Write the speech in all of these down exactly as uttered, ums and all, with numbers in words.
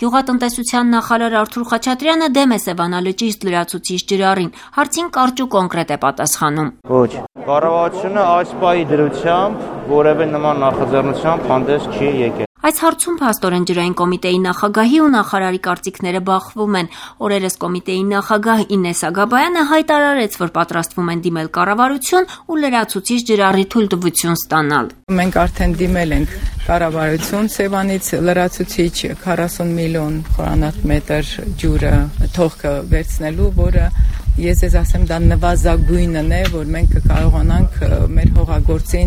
Գյուղատնտեսության նախարար Արթուր Խաչատրյանը դեմ է Սևանա լճից լրացուցիչ ջրառին, հարցին կարճ ու կոնկրետ է պատասխանում։ Ոչ, կառավարությունը այս պահի դրությամբ որևէ նման նախաձեռնությամբ հանդես չի եկել։ Այս հարցում փաստորեն ջրային կոմիտեի նախագահի ու նախարարի կարծիքները բախվում են։ Օրերս կոմիտեի նախագահ Ինես Ագաբայանը հայտարարեց, որ պատրաստվում են դիմել կառավարություն ու լրացուցիչ ջրառի թույլտվություն ստանալ։ Մենք արդեն դիմել ենք կառավարություն Սևանից լրացուցիչ քառասուն միլիոն խորանարդ ջուրը թողքը վերցնելու, որը ես ես ասեմ դա նվազագույնն է, որ մենք կկարողանանք մեր հողագործին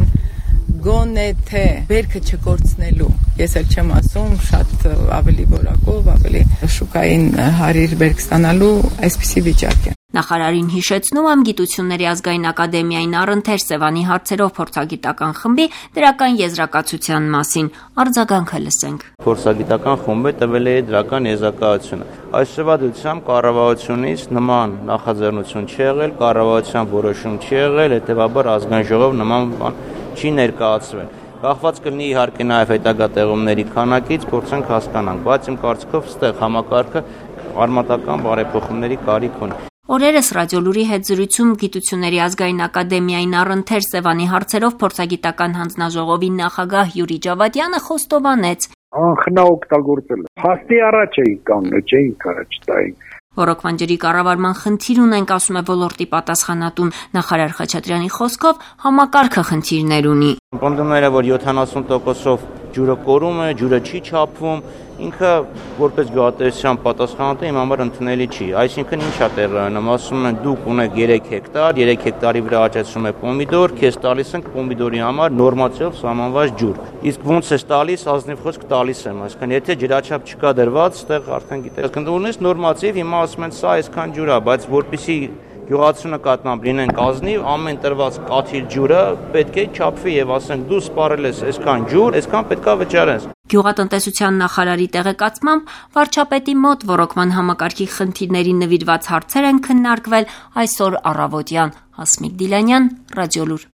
գոնե թե բերքը չկորցնելու։ Ես էլ չեմ ասում շատ ավելի որակով, ավելի շուկային հարիր բերք ստանալու այսպիսի վիճակ է։ Նախարարին հիշեցնում եմ Գիտությունների ազգային ակադեմիային առընթեր Սևանի հարցերով փորձագիտական խմբի դրական եզրակացության մասին։ Արձագանքը լսենք։ Փորձագիտական խումբը տվել է դրական եզրակացությունը։ Այս շրջադարձությամբ կառավարությունից նման նախաձեռնություն չի եղել, կառավարության որոշում չի եղել, հետևաբար ազգային ժողով նման բան չի ներկայացվել։ Կախված կլինի իհարկե նաև հետագա տեղումների քանակից, փորձենք հասկանանք, բայց իմ կարծիքով ստեղ համակարգը արմատական բարեփոխումների կարիք ունի։ Օրերս Ռադիոլուրի հետ զրույցում Գիտությունների ազգային ակադեմիային առընթեր Սևանի հարցերով փորձագիտական հանձնաժողովի նախագահ Յուրի Ջավադյանը խոստովանեց. Անխնա օգտագործել է։ Փաստի առաջ էի կանգնել, չէի առաջ տային։ Ռոռոկման ջրի կառավարման խնդիր ունենք, ասում է ոլորտի պատասխանատուն նախարար Խաչատրյանի խոսքով, համակարգը խնդիրներ ունի։ Պնդումները, որ յոթանասուն տոկոսով ջուրը կորում է, ջուրը չի չափվում, ինքը որպես գյուղատնտեսության պատասխանատու իմ համար ընդունելի չի։ Այսինքն ինչա տեղի ունենում, ասում են դուք ունեք երեք հեկտար, երեք հեկտարի վրա աճեցնում եք պոմիդոր, քեզ տալիս ենք պոմիդորի համար նորմատիվ սահմանված ջուր։ Իսկ ոնց է տալիս, ազնիվ խոսք տալիս եմ, այսինքն եթե ջրաչափ չկա դրված, այդտեղ արդեն գիտես, այսինքն ունես նորմատիվ, հիմա ասում են սա այսքան ջուր է, բայց որպեսի գյուղացությունը կատնամբ լինենք ազնիվ, ամեն տրված կաթիլ ջուրը պետք է չափվի եւ ասենք դու սպառել ես այսքան ջուր, այսքան պետքա վճարես։ Գյուղատնտեսության նախարարի տեղեկացմամբ վարչապետի մոտ ռոռոկման համակարգի խնդիրներին նվիրված հարցեր են քննարկվել այսօր առավոտյան։ Հասմիկ Դիլանյան, Ռադիոլուր։